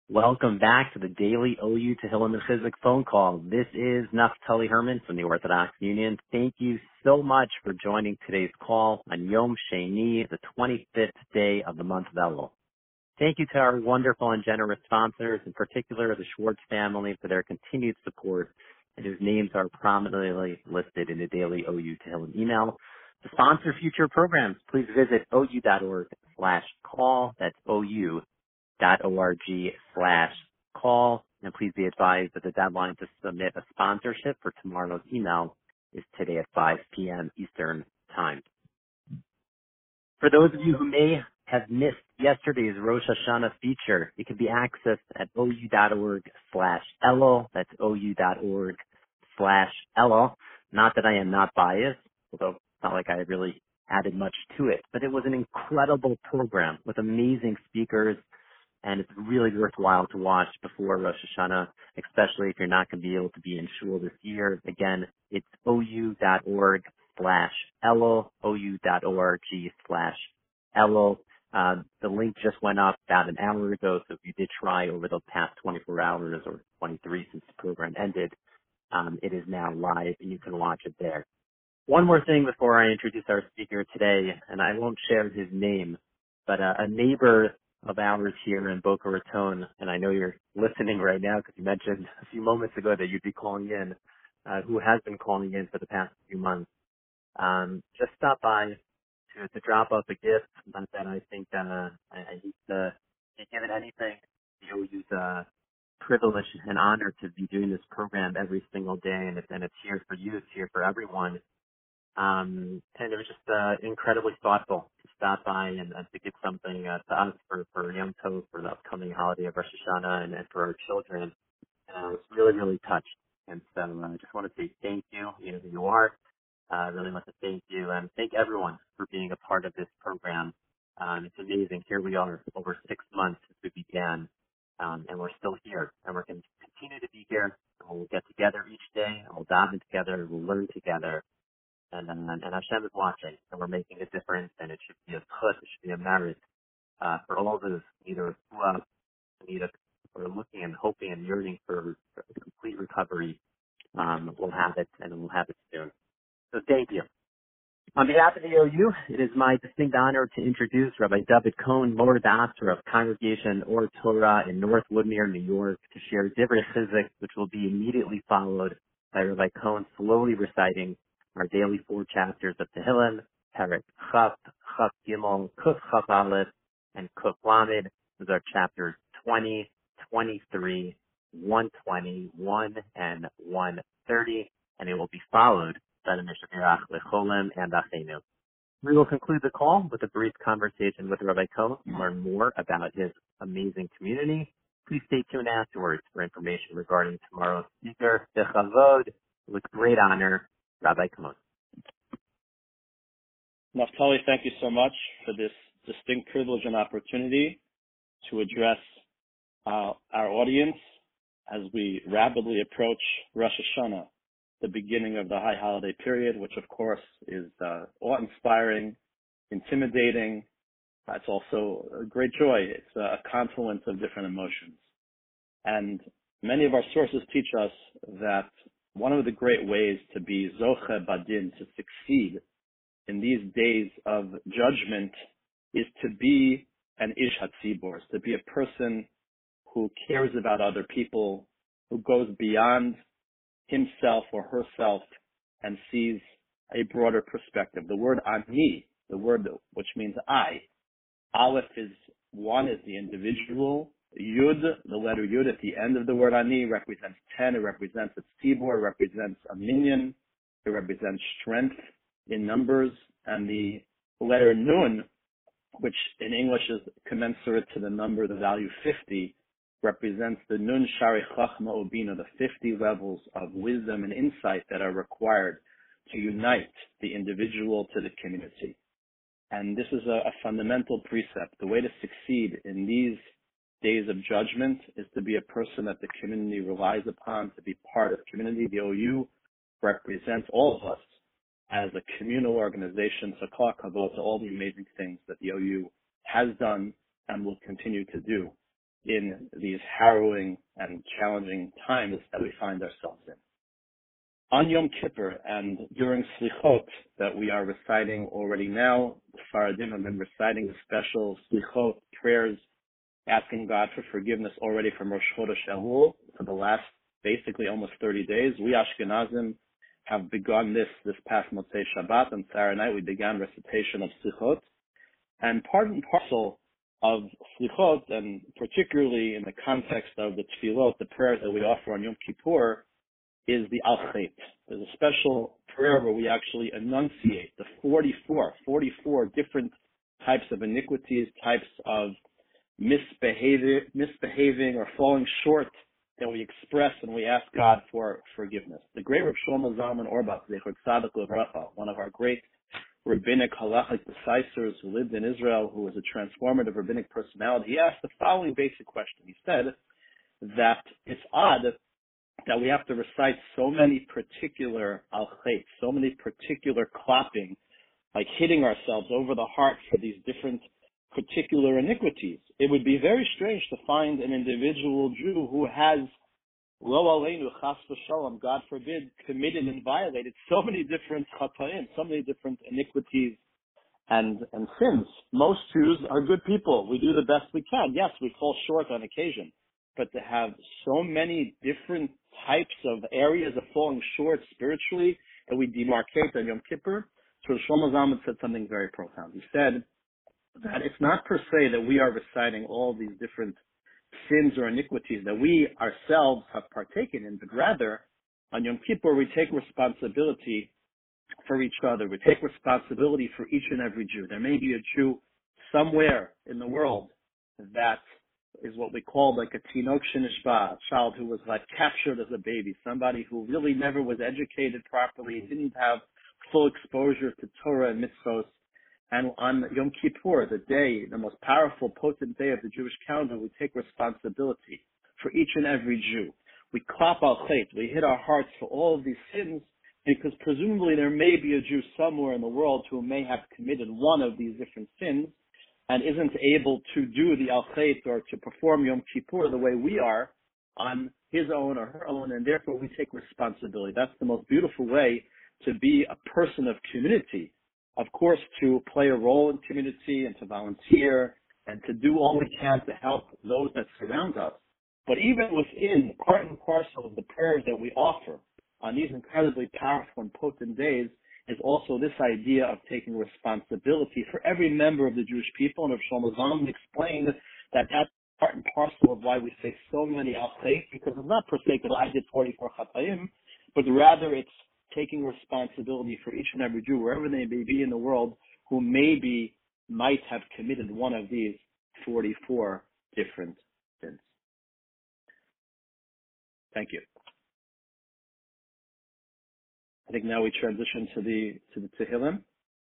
Welcome back to the daily OU Tehillim and Chizuk phone call. This is Naftali Herman from the Orthodox Union. Thank you so much for joining today's call on Yom Sheni, the 25th day of the month of Elul. Thank you to our wonderful and generous sponsors, in particular the Schwartz family, for their continued support, and whose names are prominently listed in the daily OU Tehillim email. To sponsor future programs, please visit ou.org/call. That's ou.org/call. And please be advised that the deadline to submit a sponsorship for tomorrow's email is today at 5 p.m. Eastern Time. For those of you who may have missed yesterday's Rosh Hashanah feature, it can be accessed at ou.org/Elul. That's ou.org/Elul. Not that I am not biased, although it's not like I really added much to it, but it was an incredible program with amazing speakers, and it's really worthwhile to watch before Rosh Hashanah, especially if you're not going to be able to be in shul this year. Again, it's ou.org/Elul, ou.org/Elul. The link just went up about an hour ago, so if you did try over the past 24 hours or 23 since the program ended, it is now live and you can watch it there. One more thing before I introduce our speaker today, and I won't share his name, but a neighbor of ours here in Boca Raton, and I know you're listening right now because you mentioned a few moments ago that you'd be calling in, who has been calling in for the past few months, just stopped by to drop off a gift that I think I need to be given anything. You know, use privilege and honor to be doing this program every single day, and it's here for you, it's here for everyone. And it was just incredibly thoughtful to stop by and to give something to us for Yom Tov, for the upcoming holiday of Rosh Hashanah, and for our children. And I was really, really touched. And so I just want to say thank you. You know who you are. I really want to thank you and thank everyone for being a part of this program. It's amazing. Here we are over 6 months since we began, and we're still here. And we're going to continue to be here. And we'll get together each day, and we'll daven together, we'll learn together. And Hashem is watching, and we're making a difference, and it should be a chut, it should be a merit for all of those either who are looking and hoping and yearning for complete recovery. We'll have it, and we'll have it soon. So thank you. On behalf of the OU, it is my distinct honor to introduce Rabbi David Cohen, Lower Dasser of Congregation Or Torah in North Woodmere, New York, to share Divrei Chizuk, which will be immediately followed by Rabbi Cohen slowly reciting our daily 4 chapters of Tehillim, Perek Chaf, Chaf Gimel, Kuf Chaf Aleph, and Kuf Lamed. Those are chapters 20, 23, 121, and 130, and it will be followed by the Mishpach Lecholem and Achenu. We will conclude the call with a brief conversation with Rabbi Cohen to learn more about his amazing community. Please stay tuned afterwards for information regarding tomorrow's speaker, Bechavod, with great honor, Rabbi Cohen. Naftali, thank you so much for this distinct privilege and opportunity to address our audience as we rapidly approach Rosh Hashanah, the beginning of the high holiday period, which of course is awe-inspiring, intimidating. It's also a great joy. It's a confluence of different emotions. And many of our sources teach us that one of the great ways to be Zoche Badin, to succeed in these days of judgment, is to be an Ish HaTzibor, to be a person who cares about other people, who goes beyond himself or herself and sees a broader perspective. The word Ani, the word which means I, Aleph is one, is the individual. Yud, the letter Yud at the end of the word Ani, represents 10. It represents a tzibor, it represents a minyan, it represents strength in numbers. And the letter Nun, which in English is commensurate to the number, the value 50, represents the Nun Shari Chachma Ubina, the 50 levels of wisdom and insight that are required to unite the individual to the community. And this is a fundamental precept. The way to succeed in these days of judgment is to be a person that the community relies upon, to be part of community. The OU represents all of us as a communal organization, so kol hakavod to all the amazing things that the OU has done and will continue to do. in these harrowing and challenging times that we find ourselves in. On Yom Kippur and during Slichot that we are reciting already now, the Faradim have been reciting the special Slichot prayers, asking God for forgiveness already from Rosh Chodesh Elul for the last basically almost 30 days. We Ashkenazim have begun this past Motzei Shabbat. On Saturday night we began recitation of Slichot. And part and parcel of Slichot, and particularly in the context of the Tefillot, the prayers that we offer on Yom Kippur, is the Al Chet. There's a special prayer where we actually enunciate the 44 different types of iniquities, types of misbehaving or falling short that we express and we ask God for forgiveness. The great Rav Shlomo Zalman Auerbach, Zecher Tzadik Livracha, one of our great rabbinic halachic decisors who lived in Israel, who was a transformative rabbinic personality, he asked the following basic question. He said that it's odd that we have to recite so many particular al-chet, so many particular clapping, like hitting ourselves over the heart for these different particular iniquities. It would be very strange to find an individual Jew who has, lo aleinu, chas v'shalom, God forbid, committed and violated so many different chatayim, so many different iniquities and sins. Most Jews are good people. We do the best we can. Yes, we fall short on occasion. But to have so many different types of areas of falling short spiritually that we demarcate on Yom Kippur, so Shlomo Zalman said something very profound. He said that it's not per se that we are reciting all these different sins or iniquities that we ourselves have partaken in, but rather on Yom Kippur we take responsibility for each other. We take responsibility for each and every Jew. There may be a Jew somewhere in the world that is what we call like a tinok shenishba, a child who was like captured as a baby, somebody who really never was educated properly, didn't have full exposure to Torah and mitzvos. And on Yom Kippur, the day, the most powerful, potent day of the Jewish calendar, we take responsibility for each and every Jew. We clap al chet, we hit our hearts for all of these sins, because presumably there may be a Jew somewhere in the world who may have committed one of these different sins and isn't able to do the al chet or to perform Yom Kippur the way we are on his own or her own, and therefore we take responsibility. That's the most beautiful way to be a person of community. Of course, to play a role in community and to volunteer and to do all we can to help those that surround us. But even within part and parcel of the prayers that we offer on these incredibly powerful and potent days is also this idea of taking responsibility for every member of the Jewish people. And Rav Shlomo Zalman explained that that's part and parcel of why we say so many al-chet, because it's not per se that I did 44 chatayim, but rather it's taking responsibility for each and every Jew, wherever they may be in the world, who might have committed one of these 44 different sins. Thank you. I think now we transition to the Tehillim.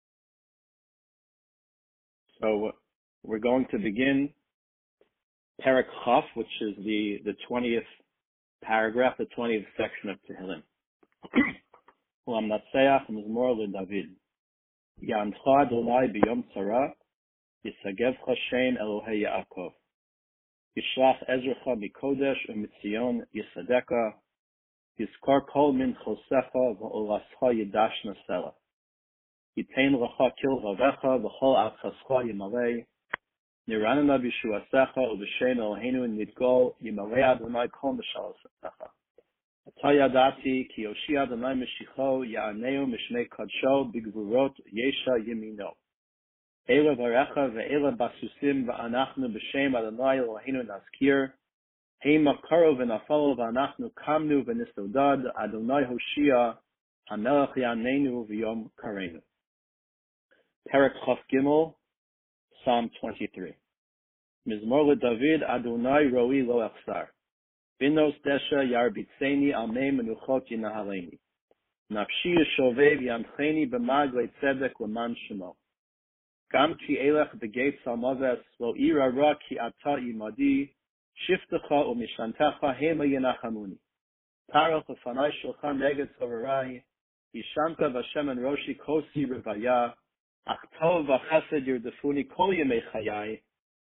So we're going to begin Perek Chaf, which is the 20th paragraph, the 20th section of Tehillim. U'amnatseach mizmor leDavid. Ya'amcha Adonai b'yom tzara, yisagevcha Shem Elohei Yaakov. Yishlach ezrecha mikodesh u'mitzion yisadeka. Yizkor kol min chosecha v'olascha yidashna sela. Yitain lecha kil vavecha v'chol avchascha yimalei. Niranana b'shuasecha u'b'shem Eloheinu nidgol yimalei Adonai kol mishalasecha. Atayadati ki yoshi Adonai mishicho ya'aneu mishmei kadsho b'gvurot yesha yimino. Eila varecha ve'eila basusim v'anachnu b'shem Adonai Eloheinu nazkir. Hey makaro v'nafalo v'anachnu kamnu v'nisodad Adonai Hoshia hamelech ya'anenu v'yom karenu. Perek Chaf Gimel, Psalm 23. Mizmor leDavid Adonai roi lo echsar. Binos desha yarbitzeni al mei menuchot yinahaleni. Nafshi yeshovev yamcheni b'maglei tzedek l'man shemo. Gam ki elech b'geit salmaves lo ira ra ki ata imadi. Shiftecha u'mishantecha hema yenachamuni. Tarach lefanai shulchan neged tzavarai. Yishanta v'Hashem en roshi kosi revaya. Ach tov v'chesed yirdefuni kol yemei chayai.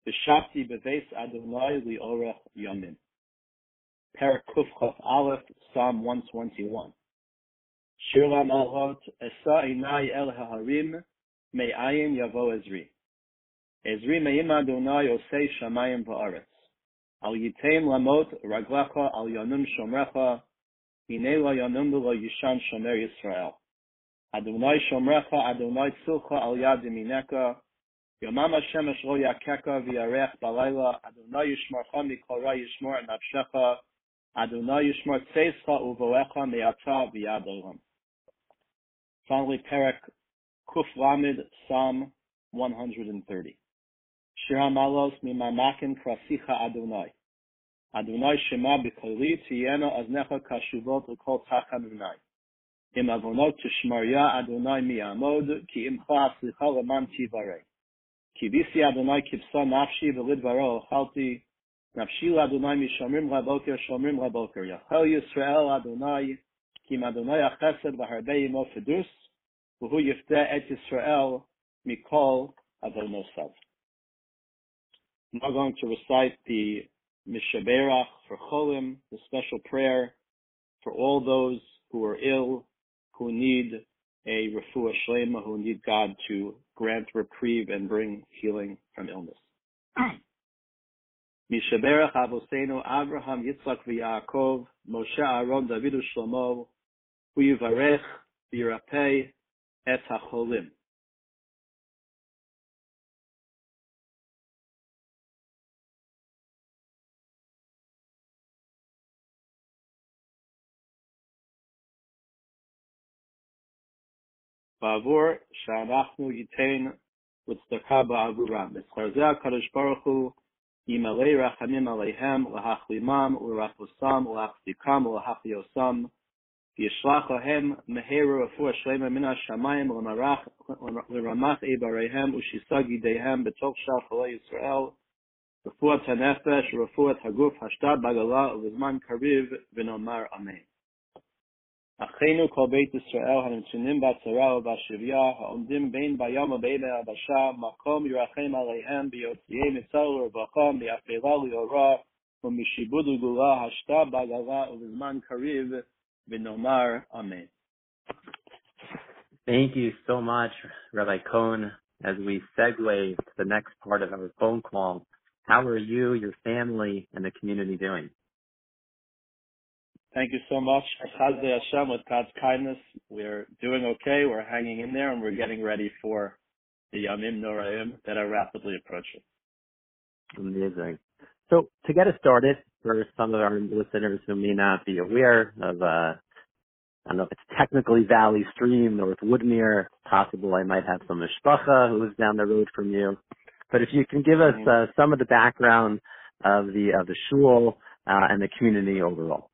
V'shavti beveis Adonai li'orech yomim. Perek Kuf Chaf Aleph, Psalm 121. Shir LaMalchot, Esa Einai El HaHarim, Me'ayin Yavo Ezri. Ezri Me'im Adonai Osei Shamayim Va'aretz. Al Yitem Lamot Raglecha Al Yonum Shomrecha, Hine La Yonum Lo Yishan Shomer Yisrael. Adonai Shomrecha, Adonai Tzilcha Al Yad Yamineka, Yomam HaShemesh Lo Yakeka V'yarech Balayla, Adonai Yishmarcha Mikol Ra Yishmor Nafshecha, Adonai Yishmor Tzeischa Uvoecha Me'ata V'yad Olam. Finally, Perek Kuf Lamed, Psalm 130. Shir HaMalos Mimamakin Krasicha Adonai. Adonai Shema B'Koli Tiyena Aznecha Kashuvot L'Kol Tachanunai. Im Avonot Tishmarya Adonai Mi'amod Ki Imcha Aslicha Leman Tivarei. Ki Visi Adonai Kipsa Nafshi V'Lid Varo Ochalti. Nafshi Adonai Mishamrim Laboker Shomrim Laboker. Yachel Yisrael Adonai Kim Adonai Achesed V'Harbei Yimo Fedus V'Hu Yifteh Et Yisrael Mikol Avonosav. I'm now going to recite the Mishaberach for Cholim, the special prayer for all those who are ill, who need a refuah shlema, who need God to grant reprieve and bring healing from illness. Mishaberach Avoseinu Avraham Yitzchak v'Yaakov Moshe Aaron David u'Shlomo Hu Yivarech v'Yirapeh et HaCholim. Ba'avur she'anachnu yitain l'tzedakah ba'avuram. V'tzcharzeh HaKadosh Baruch Hu yimalei rachamim aleihem l'hachlimam u'rachosam u'lachzikam u'lachliosam v'yishlach lahem meheru refuah shlema min hashamayim l'ramach eibareihem u'shisag yideihem b'tov shal chalei Yisrael refuat hanefesh refuat haguf hashtad b'gala u'vizman kariv v'nomar amen. Achenu kol beit Yisrael hanimtzunim b'atzara u'b'ashivya ha'omdim bein bayam u'bein b'abasha makom yirachem aleihem b'yotziei mitzal u'rvacha mi'afela li'ora u'mishibud u'gula hashta b'agala u'vizman kariv v'nomar amen. Thank you so much, Rabbi Cohn. As we segue to the next part of our phone call, how are you, your family, and the community doing? Thank you so much. Chazde Hashem, with God's kindness, we're doing okay. We're hanging in there, and we're getting ready for the Yamim Noraim that are rapidly approaching. Amazing. So to get us started, for some of our listeners who may not be aware of, I don't know if it's technically Valley Stream, North Woodmere, possible I might have some mishpacha who is down the road from you. But if you can give us some of the background of the shul and the community overall.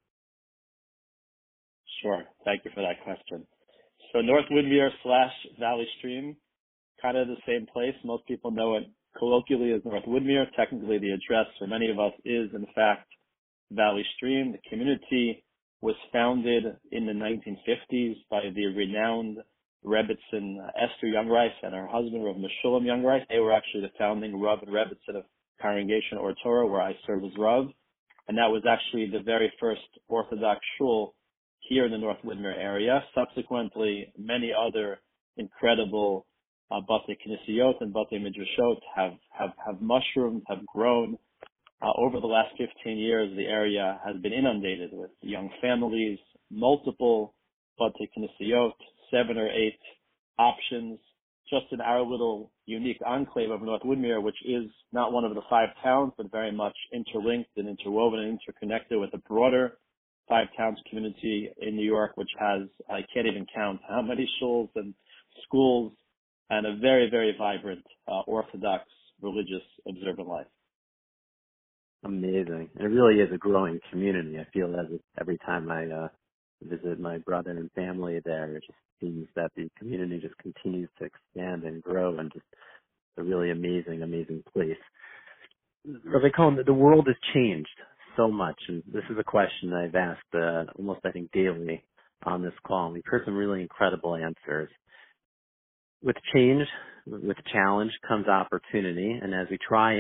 Sure. Thank you for that question. So North Woodmere / Valley Stream, kind of the same place. Most people know it colloquially as North Woodmere. Technically, the address for many of us is, in fact, Valley Stream. The community was founded in the 1950s by the renowned Rebbitzin Esther Youngreis and her husband, Rav Meshulam Youngreis. They were actually the founding Rav and Rebbitzin of Congregation Or Torah, where I serve as Rav. And that was actually the very first Orthodox shul here in the North Woodmere area. Subsequently, many other incredible Batei Knesiyot and Batei Midrashot have mushroomed, have grown. Over the last 15 years, the area has been inundated with young families, multiple Batei Knesiyot, 7 or 8 options, just in our little unique enclave of North Woodmere, which is not one of the 5 towns, but very much interlinked and interwoven and interconnected with a broader 5 towns community in New York, which has, I can't even count how many shuls and schools, and a very, very vibrant Orthodox religious observant life. Amazing. It really is a growing community. I feel that every time I visit my brother and family there, it just seems that the community just continues to expand and grow, and just a really amazing, amazing place. Rabbi Cohn, the world has changed so much, and this is a question I've asked almost, I think, daily on this call. We've heard some really incredible answers. With change, with challenge comes opportunity, and as we try and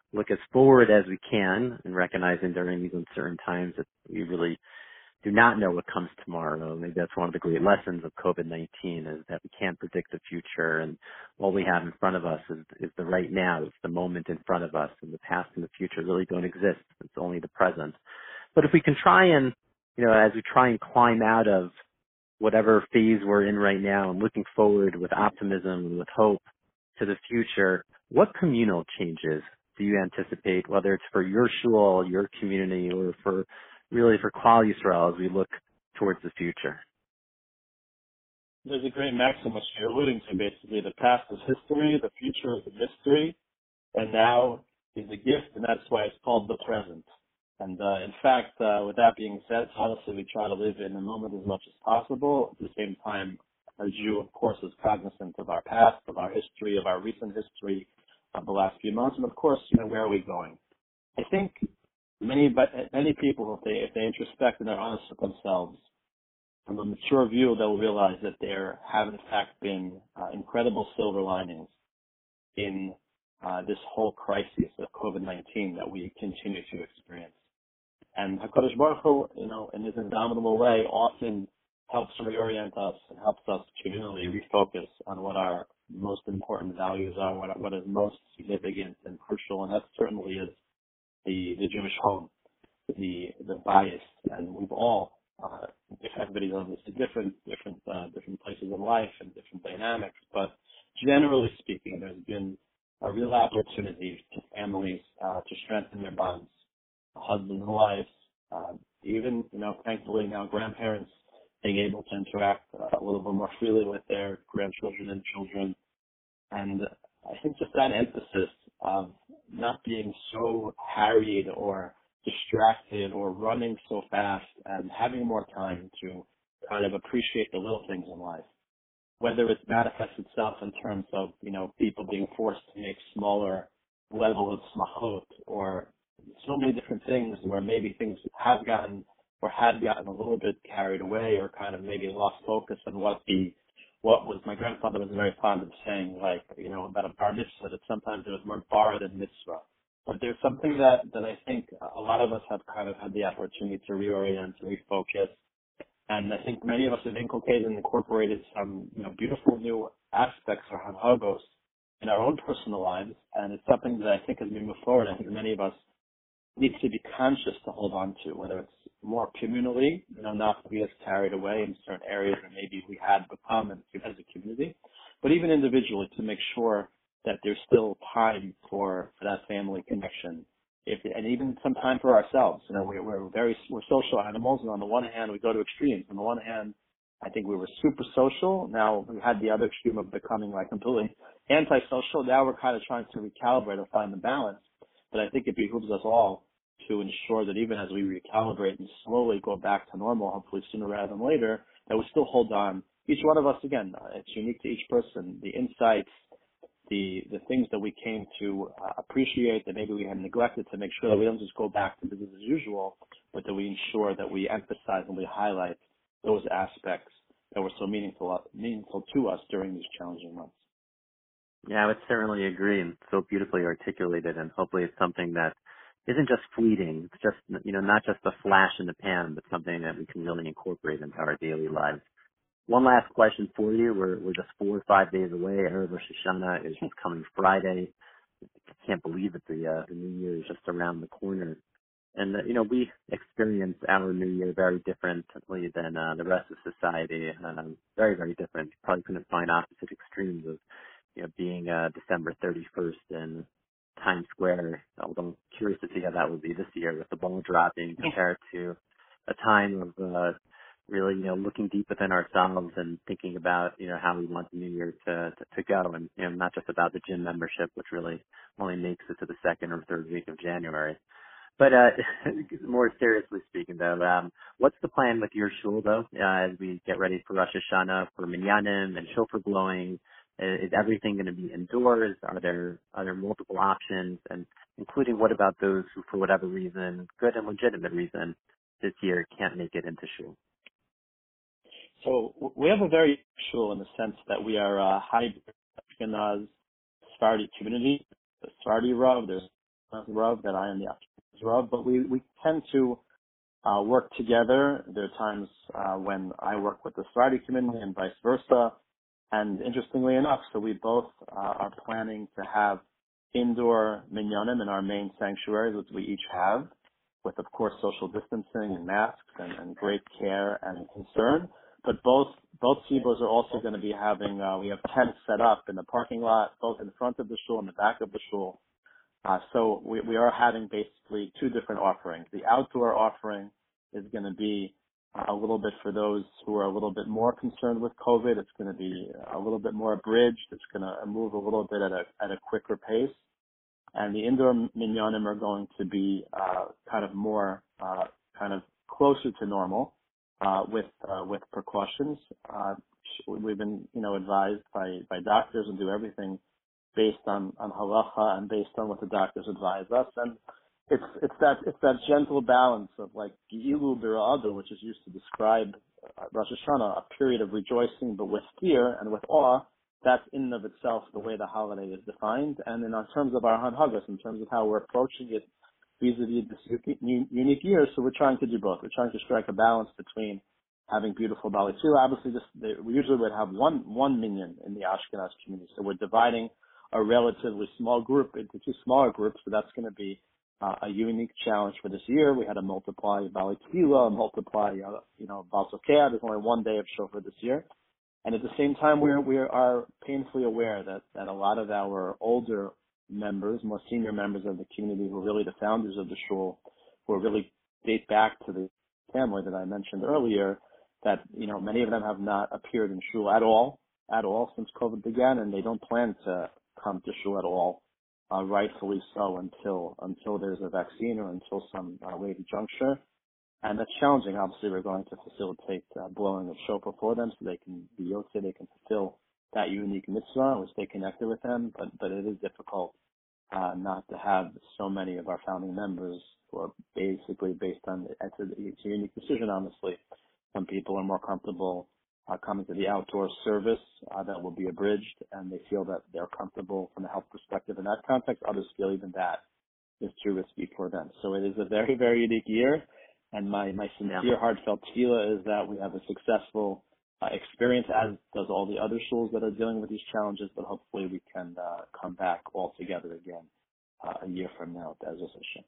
look as forward as we can and recognizing during these uncertain times that we really do not know what comes tomorrow. Maybe that's one of the great lessons of COVID-19 is that we can't predict the future, and all we have in front of us is the right now. It's the moment in front of us, and the past and the future really don't exist. It's only the present. But if we can try and, as we try and climb out of whatever phase we're in right now and looking forward with optimism and with hope to the future, what communal changes do you anticipate, whether it's for your shul, your community, or for Klal Yisrael as we look towards the future? There's a great maxim which you're alluding to, basically. The past is history, the future is a mystery, and now is a gift, and that's why it's called the present. And in fact, with that being said, honestly, we try to live in the moment as much as possible. At the same time, a Jew, of course, is cognizant of our past, of our history, of our recent history of the last few months, and of course, where are we going? I think many people, if they introspect and they're honest with themselves, from a mature view, they'll realize that there have in fact been incredible silver linings in this whole crisis of COVID-19 that we continue to experience. And HaKadosh Baruch Hu, in his indomitable way, often helps reorient us and helps us communally refocus on what our most important values are, what is most significant and crucial, and that certainly is the Jewish home, the bias, and we've all everybody's obviously different places in life and different dynamics, but generally speaking, there's been a real opportunity to families to strengthen their bonds, husbands and wives, even thankfully now grandparents being able to interact a little bit more freely with their grandchildren and children. And I think just that emphasis of not being so harried or distracted or running so fast and having more time to kind of appreciate the little things in life, whether it manifests itself in terms of, people being forced to make smaller level of smachot, or so many different things where maybe things have gotten or had gotten a little bit carried away or kind of maybe lost focus on what was, my grandfather was very fond of saying, about a bar mitzvah, that sometimes it was more bar than mitzvah. But there's something that I think a lot of us have kind of had the opportunity to reorient, to refocus. And I think many of us have inculcated and incorporated some, beautiful new aspects or hanhagos in our own personal lives. And it's something that I think as we move forward, I think many of us need to be conscious to hold on to, whether it's more communally, not to be as carried away in certain areas that maybe we had become as a community, but even individually to make sure that there's still time for that family connection, and even some time for ourselves. We're social animals, and on the one hand we go to extremes. On the one hand, I think we were super social. Now we had the other extreme of becoming completely antisocial. Now we're kind of trying to recalibrate or find the balance. But I think it behooves us all to ensure that even as we recalibrate and slowly go back to normal, hopefully sooner rather than later, that we still hold on. Each one of us, again, it's unique to each person. The insights, the things that we came to appreciate that maybe we had neglected, to make sure that we don't just go back to business as usual, but that we ensure that we emphasize and we highlight those aspects that were so meaningful to us during these challenging months. Yeah, I would certainly agree, and so beautifully articulated, and hopefully it's something that isn't just fleeting. It's just, not just a flash in the pan, but something that we can really incorporate into our daily lives. One last question for you. We're just 4 or 5 days away. Erev Rosh Hashanah is coming Friday. I can't believe that the New Year is just around the corner. And, we experience our New Year very differently than the rest of society. Very, very different. You probably couldn't find opposite extremes of being December 31st in Times Square. Although I'm curious to see how that will be this year with the ball dropping compared to a time of really, looking deep within ourselves and thinking about, how we want the new year to go, and, not just about the gym membership, which really only makes it to the second or third week of January. But more seriously speaking, though, what's the plan with your shul, though, as we get ready for Rosh Hashanah, for minyanim and shofar blowing? Is everything going to be indoors? Are there multiple options? And including, what about those who, for whatever reason, good and legitimate reason, this year can't make it into shul? So we have a very shul in the sense that we are a hybrid Ashkenaz Sephardi community. The Sephardi Rav, there's Rav, that I am the Ashkenaz Rav, but we tend to work together. There are times when I work with the Sephardi community and vice versa. And interestingly enough, so we both are planning to have indoor minyanim in our main sanctuaries, which we each have, with, of course, social distancing and masks and great care and concern. But both tzibos are also going to be having, we have tents set up in the parking lot, both in front of the shul and the back of the shul. So we are having basically two different offerings. The outdoor offering is going to be a little bit for those who are a little bit more concerned with COVID. It's going to be a little bit more abridged. It's going to move a little bit at a quicker pace. And the indoor minyanim are going to be kind of more kind of closer to normal with precautions. We've been advised by doctors and do everything based on halacha and based on what the doctors advise us. And it's that gentle balance of like Gi'ilu B'Ra'adu, which is used to describe Rosh Hashanah, a period of rejoicing but with fear and with awe. That's in and of itself the way the holiday is defined. And in terms of our Hanhagos, in terms of how we're approaching it vis-a-vis this unique year, so we're trying to do both. We're trying to strike a balance between having beautiful Bali Tefillah. Obviously, we usually would have one minyan in the Ashkenaz community. So we're dividing a relatively small group into two smaller groups. So that's going to be a unique challenge for this year. We had to multiply Bali Tefillah, multiply, Baal Sokeh. There's only one day of shofar this year. And at the same time, we are painfully aware that a lot of our older members, more senior members of the community, who are really the founders of the shul, who are really date back to the family that I mentioned earlier, that many of them have not appeared in shul at all since COVID began, and they don't plan to come to shul at all, rightfully so, until there's a vaccine or until some later juncture. And that's challenging. Obviously, we're going to facilitate blowing of shofar for them so they can be yotzei, they can fulfill that unique mitzvah and we stay connected with them. But it is difficult not to have so many of our founding members who are basically based on it's a unique decision, honestly. Some people are more comfortable coming to the outdoor service that will be abridged, and they feel that they're comfortable from a health perspective in that context. Others feel even that is too risky for them. So it is a very, very unique year. And my sincere, heartfelt tefillah is that we have a successful experience, as does all the other shuls that are dealing with these challenges, but hopefully we can come back all together again a year from now, Be'ezus Hashem.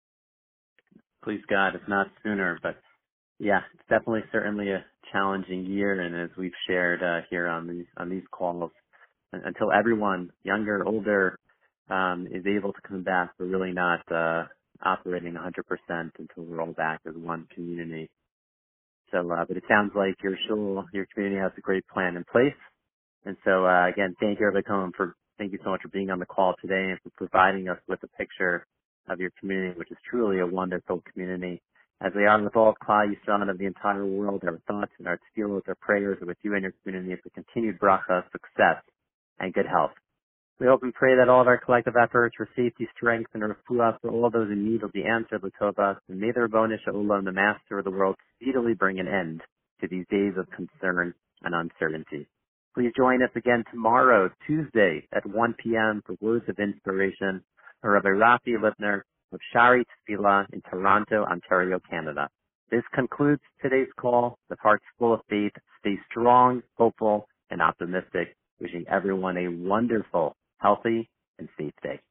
Please God, if not sooner. But yeah, it's definitely certainly a challenging year, and as we've shared here on these calls, until everyone, younger, older, is able to come back, we're really not operating 100% until we're all back as one community. So, but it sounds like your shul, your community has a great plan in place. And so, again, thank you so much for being on the call today and for providing us with a picture of your community, which is truly a wonderful community. As we are with all of Klal Yisrael of the entire world, our thoughts and our tefillos, our prayers are with you and your community for continued bracha, success, and good health. We hope and pray that all of our collective efforts for safety, strength, and refuah for all those in need will be answered l'tovah, and may the Ribono Shel Olam, the Master of the world, speedily bring an end to these days of concern and uncertainty. Please join us again tomorrow, Tuesday, at 1 p.m. for Words of Inspiration from Rabbi Rafi Lipner of Shari Tefillah in Toronto, Ontario, Canada. This concludes today's call. With hearts full of faith, stay strong, hopeful, and optimistic. Wishing everyone a wonderful, healthy, and safe day.